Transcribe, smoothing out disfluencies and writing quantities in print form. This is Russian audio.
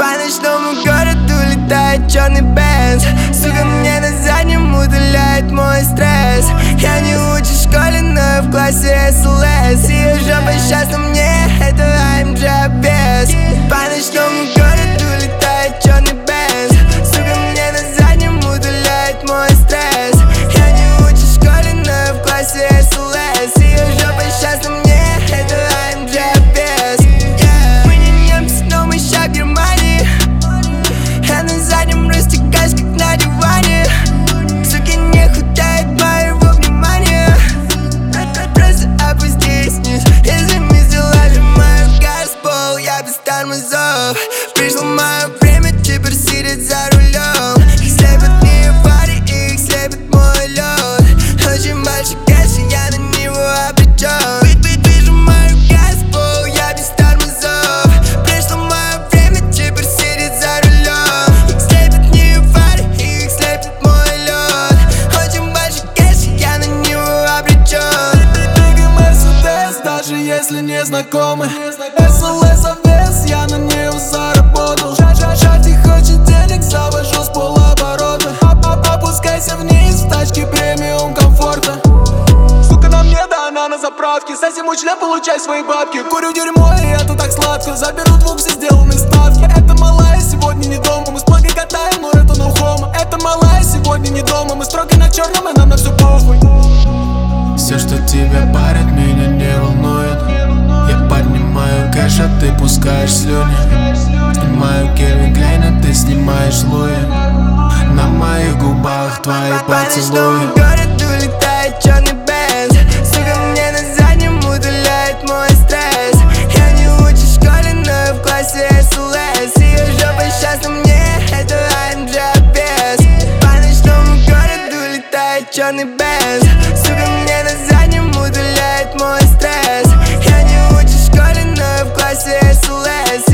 По ночному городу летает черный Бенз. Сука, мне на заднем удаляет мой стресс. Я не учусь в школе, но я в классе СЛС. Ее жопа сейчас на мне, это AMG без. По ночному городу летает черный Бенз. Сука, мне на заднем удаляет мой стресс. Я не учусь в школе, но я в классе СЛС. Ее жопа сейчас на мне, это AMG без. Мы не немцы, но мы ща в Германии. Я на заднем растекаюсь, как на диване. Суки, не хватает моего внимания. Просто опустись вниз, если мы залаживаем газ в пол. Я без тормозов. Пришло мое время, теперь сидят за рулем. Их слепят не фари, их слепит мой лед. Очень большой кэш, и я на него обречен. Прижимаю газ в пол, я без тормозов. Пришло мое время, теперь сидят за рулем. Их слепят не фари, их слепит мой лед. Очень большой кэш, и я на него обречен. Двигай Мерседес, даже если не знакомы. СЛС обвес, я на него заработал. Шати хочет денег, завожу с полоборота. Опускайся вниз, в тачке премиум комфорта. Сука, на мне, да она на заправке. Соси мой член, получай свои бабки. Курю дерьмо, и это так сладко. Заберу двух, все сделаны ставки. Это малая, сегодня не дома. Мы с плагой катаем, но это no homo. Это малая, сегодня не дома. Мы строго на черном, и нам на все похуй. Все, что тебя парит, меня не волнует. Я поднимаю кэш, а ты пускаешь слюни. Снимаю Кельвин Клейн, а ты снимаешь Луи. На моих губах твои По ночному поцелуи. городу летает черный Бенз. Сука, мне на заднем удаляет мой стресс. Я не учусь в школе, но я в классе СЛС. Ее жопа сейчас на мне, это AMG без. По ночному городу летает черный Бенз. Сука, мне на заднем удаляет мой стресс. Я не учусь в школе, но я в классе СЛС.